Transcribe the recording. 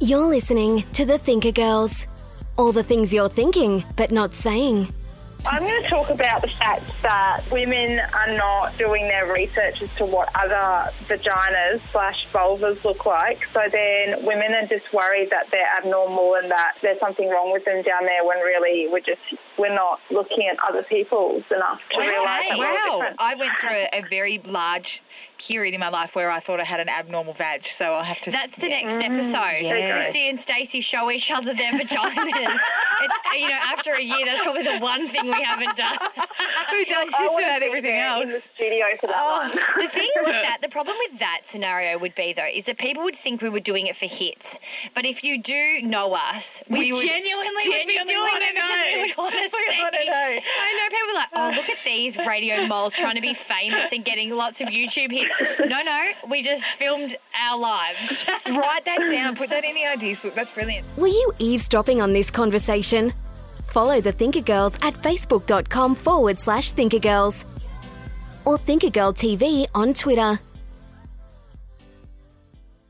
You're listening to The Thinker Girls. All the things you're thinking, but not saying. I'm going to talk about the fact that women are not doing their research as to what other vaginas/vulvas look like. So then women are just worried that they're abnormal and that there's something wrong with them down there when really we're not looking at other people's enough to realise that we're all different. I went through a very large period in my life where I thought I had an abnormal vag, so I'll have to... That's the next episode. Yeah. Christy and Stacey show each other their vaginas. After a year, that's probably the one thing we haven't done. We've done just about everything In the else. studio for that one. The thing with that, the problem with that scenario would be, though, is that people would think we were doing it for hits. But if you do know us, we genuinely would be doing wanna it because know. we would want to see. wanna know. I know people are like, oh, look at these radio moles trying to be famous and getting lots of YouTube hits. No, we just filmed our lives. Write that down. Put that in the ideas book. That's brilliant. Were you eavesdropping on this conversation? Follow the Thinker Girls at facebook.com/thinkergirls or Thinker Girl TV on Twitter.